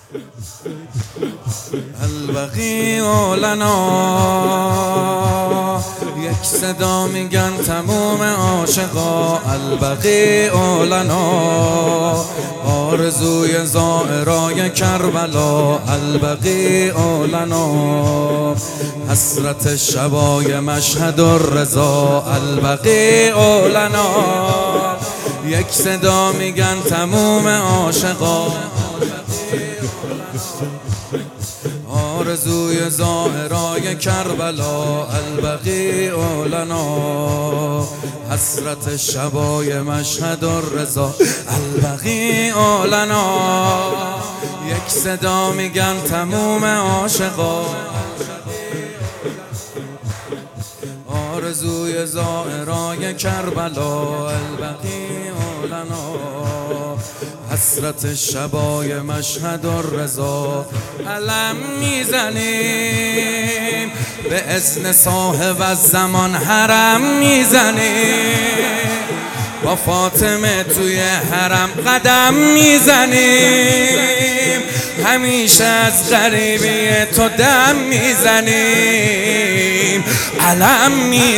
البقیع لنا، یک صدا میگن تموم عاشقا البقیع لنا، آرزوی زائرای کربلا البقیع لنا، حسرت شبای مشهد الرضا البقیع لنا، یک صدا میگن تموم عاشقا آرزوی زائرای کربلا البقیع لنا، حسرت شبای مشهد الرضا البقیع لنا، یک صدا میگن تموم عاشقا آرزوی زائرای کربلا البقیع لنا، حسرت شبای مشهد الرضا. علم میزنیم به اذن صاحب الزمان، حرم میزنیم با فاطمه توی حرم قدم میزنیم، همیشه از غریبی تو دم میزنیم، علم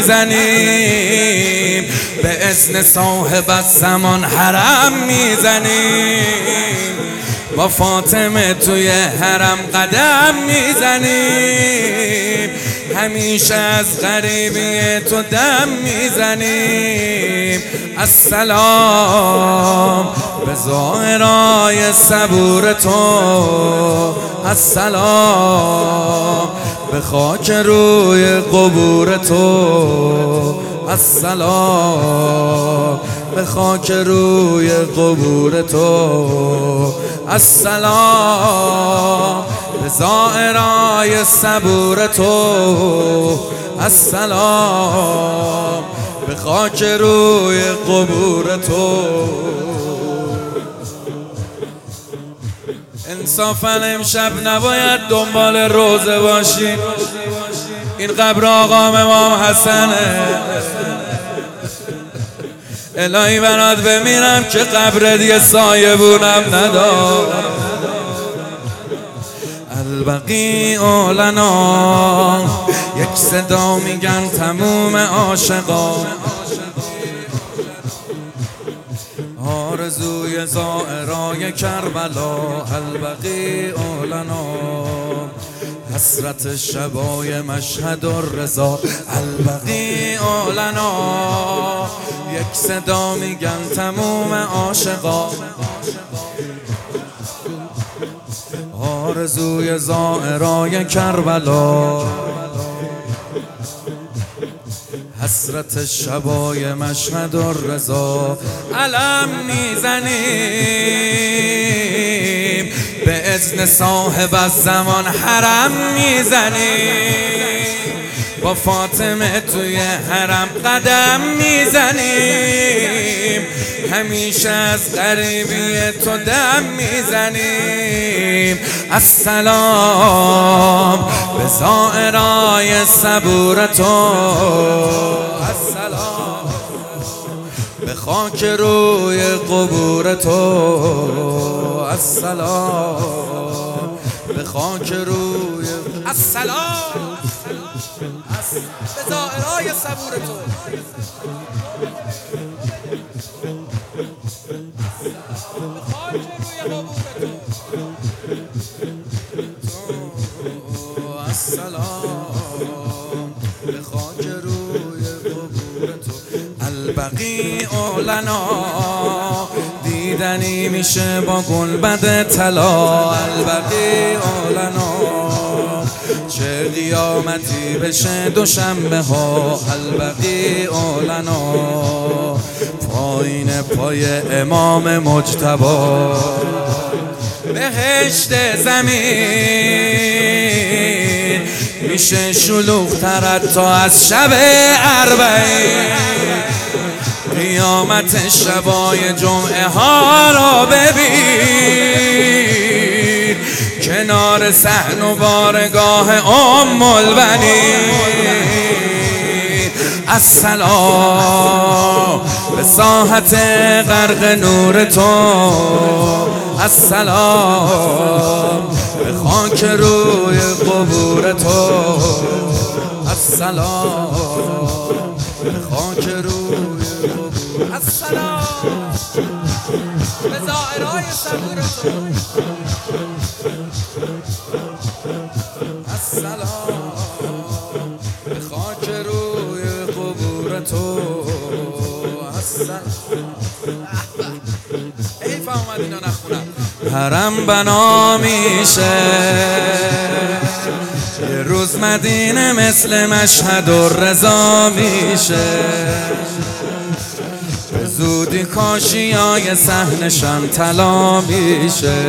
میزنیم به اذن صاحب الزمان، حرم میزنیم با فاطمه توی حرم قدم میزنیم، همیشه از غریبی تو دم میزنیم. السلام به زائرای صبور تو، السلام به خاک روی قبور تو، السلام به خاک روی قبور تو، السلام به زائرای صبور تو، السلام به خاک روی قبور تو. انصافا امشب نباید دنبال روزه باشی، این قبر آقا امام حسنه، الهی برات بمیرم که قبرت یه سایه بونم ندار. البقیع لنا، یک صدا میگن تموم عاشقا آرزوی زائرای کربلا البقیع لنا، حسرت شبای مشهد الرضا البقیع لنا، یک صدا میگن تموم عاشقا آرزوی زائرای کربلا، حسرت شبای مشهد الرضا. علم میزنیم به اذن صاحب الزمان، حرم میزنیم با فاطمه توی حرم قدم میزنیم، همیشه از غریبی تو دم میزنیم. السلام به زائرای صبور تو، السلام به خاک روی قبور تو، السلام به خاک روی، السلام به زائرای صبور تو، السلام به خاک روی قبور تو. البقیع لنا، دیدنی میشه با گلبد طلا البقیع لنا، چه قیامتی بشه دوشنبه ها البقیع لنا، پایین پای امام مجتبی بهشت زمین میشه شلوغ‌تر تا از شب اربعین، قیامت شبای جمعه ها را ببین، کنار صحن و بارگاه ام البنین. السلام به ساحت غرق نور تو، السلام به خاک روی قبور تو السلام، به خاک روی قبور السلام، به زائرهای صبور تو السلام، به خاک روی قبور تو السلام. حیف اومد اینا نخونم. حرم بنا میشه یه روز مدینه مثل مشهد و رضا میشه، به زودی کاشیای صحنشان طلا میشه.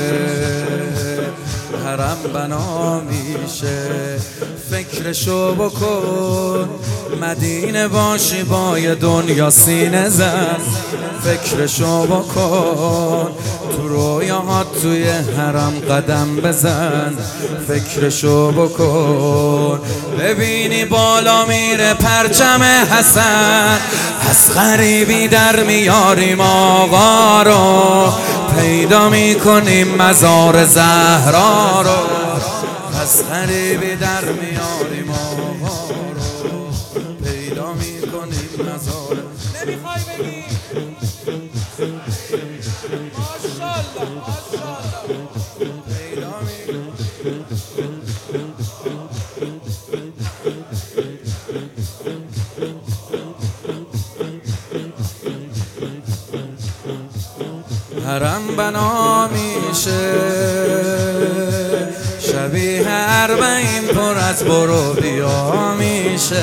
حرم بنا میشه فکرشو بکن، مدینه باشی با یه دنیا سینه زن. فکرشو بکن تو رویاهات توی حرم قدم بزن. فکرشو بکن ببینی بالا میره پرچم حسن، از غریبی در میاریم آقا رو، پیدا میکنیم مزار زهرا رو. از غریبی در میاریم آقا رو، پیدا میکنیم مزار. نمیخوای بگی ماشاءالله ماشاءالله پیدا حرم بنا میشه شبیه اربعین پر از برو بیا میشه،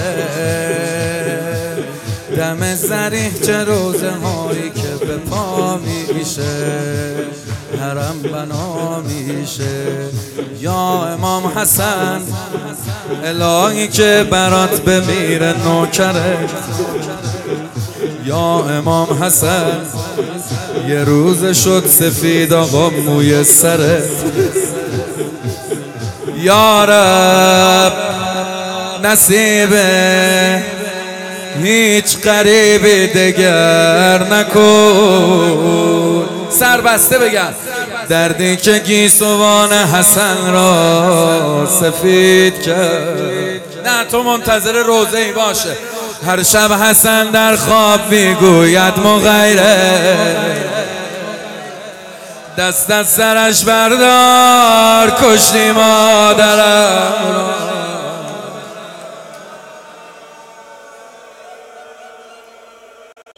دم زریح چه روزه هایی که به پا میشه. حرم بنا میشه یا امام حسن، الهی که برات بمیره نوکرت. یا امام حسن یه روز شد سفید آقا موی سرت. یا رب نصیبه هیچ غریبی دگر نکن. سربسته بگم دردی که گیسوان حسن را سفید کرد. نه تو منتظر روزه ای باشه. هر شب حسن در خواب میگوید مغیره، دست از سرش بردار کشتی مادرم.